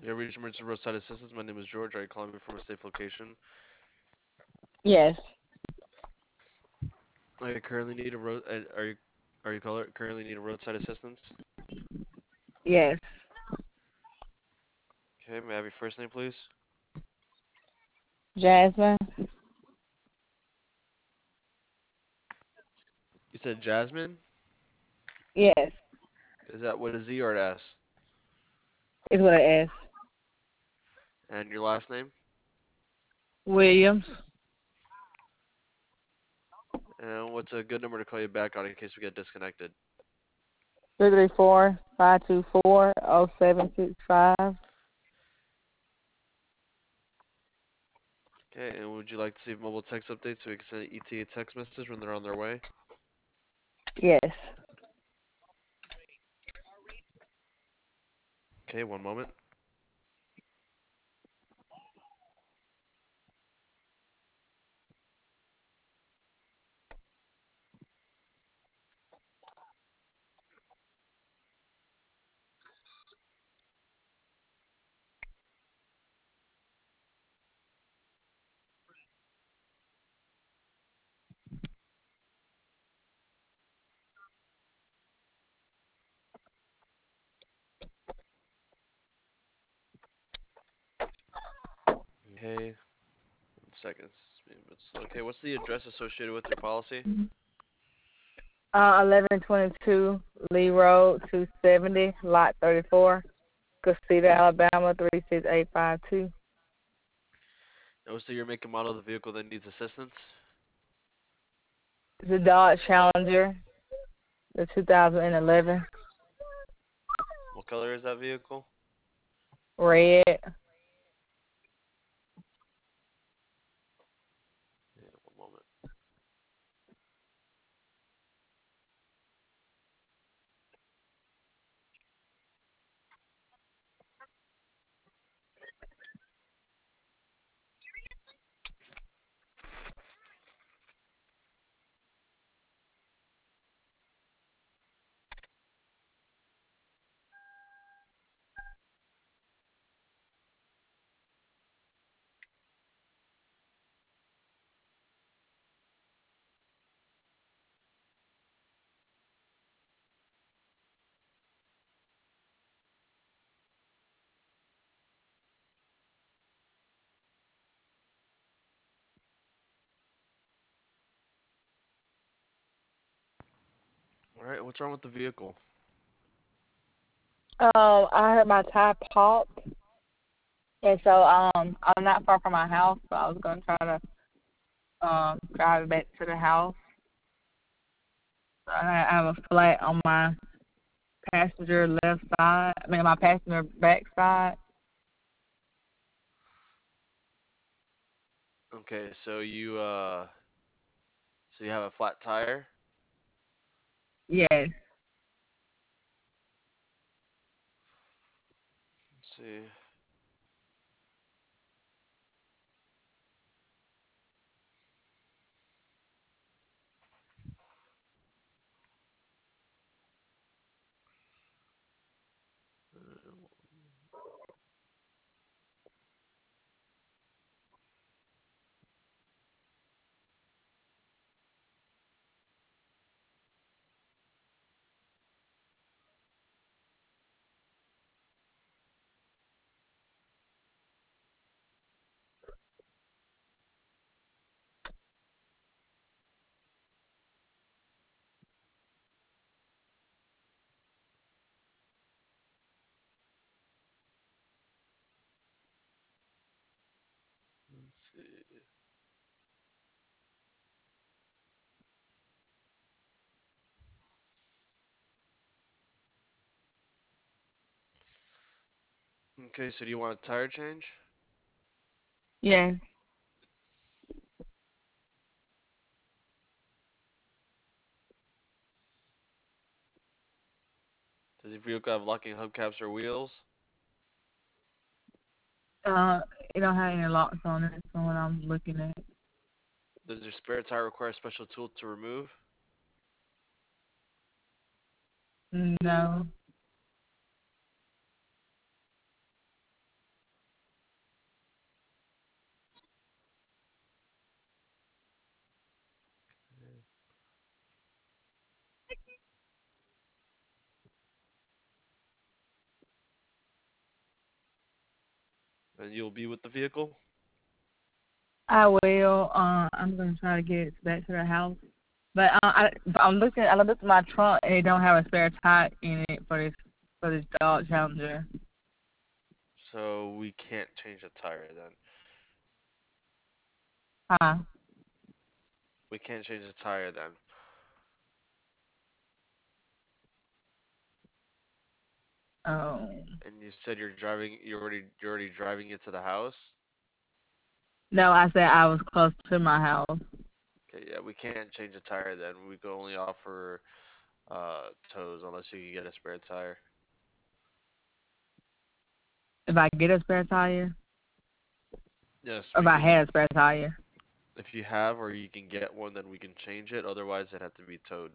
You have reached emergency roadside assistance. My name is George. Are you calling me from a safe location? Yes. Are you currently need a road? Currently need a roadside assistance? Yes. Okay. May I have your first name, please? Jasmine? You said Jasmine. Yes. Is that with a Z or an S? Is what I asked. And your last name? Williams? And what's a good number to call you back on in case we get disconnected? 334-524-0765. Okay. And would you like to see mobile text updates so we can send an ETA text message when they're on their way? Yes. Okay. One moment. Okay. 1 second. Okay. What's the address associated with your policy? 1122 Lee Road, 270, Lot 34, Casita, Alabama, 36852. And what's the year, make, and model of the vehicle that needs assistance? It's a Dodge Challenger, the 2011, What color is that vehicle? red. Yeah, one moment. All right. What's wrong with the vehicle? I heard my tire pop, and so I'm not far from my house, so I was gonna try to drive it back to the house. I have a flat on my passenger left side. I mean, my passenger back side. Okay. So you have a flat tire. Yes. Let's see. Let's see. Okay. So do you want a tire change? Yes. Does your vehicle have locking hubcaps or wheels? Uh, it don't have any locks on it, so what I'm looking at. Does your spare tire require a special tool to remove? No. And you'll be with the vehicle? I will. I'm gonna try to get it back to the house. But I'm looking. I looked at my trunk and it don't have a spare tire in it for this Dodge Challenger. So we can't change the tire then. Huh? We can't change the tire then. Oh. And you said you're already driving it to the house? No, I said I was close to my house. Okay, yeah, we can't change the tire then. We can only offer tows unless you can get a spare tire. If I get a spare tire, Yes, or we if I can. had a spare tire. If you have or you can get one, then we can change it. Otherwise, it have to be towed.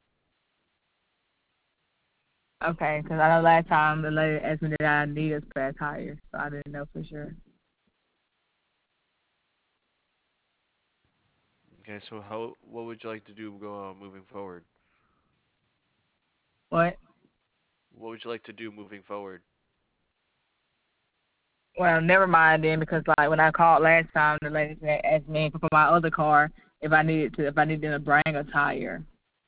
Okay, because I know last time the lady asked me that I need a spare tire, so I didn't know for sure. Okay, so what would you like to do moving forward? What? What would you like to do moving forward? Well, never mind then, because like when I called last time, the lady said asked me for my other car if I needed to bring a tire,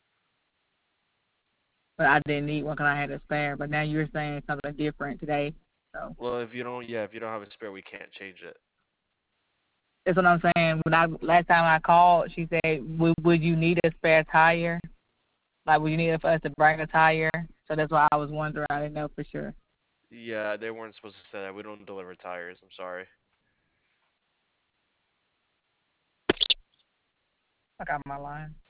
but I didn't need one because I had a spare. But now you're saying something different today, so Well, if you don't have a spare, we can't change it. that's what I'm saying. When I last time I called, she said, would you need a spare tire? Like, would you need it for us to bring a tire? So that's why I was wondering. I didn't know for sure. Yeah, they weren't supposed to say that. We don't deliver tires. I'm sorry. I got my line.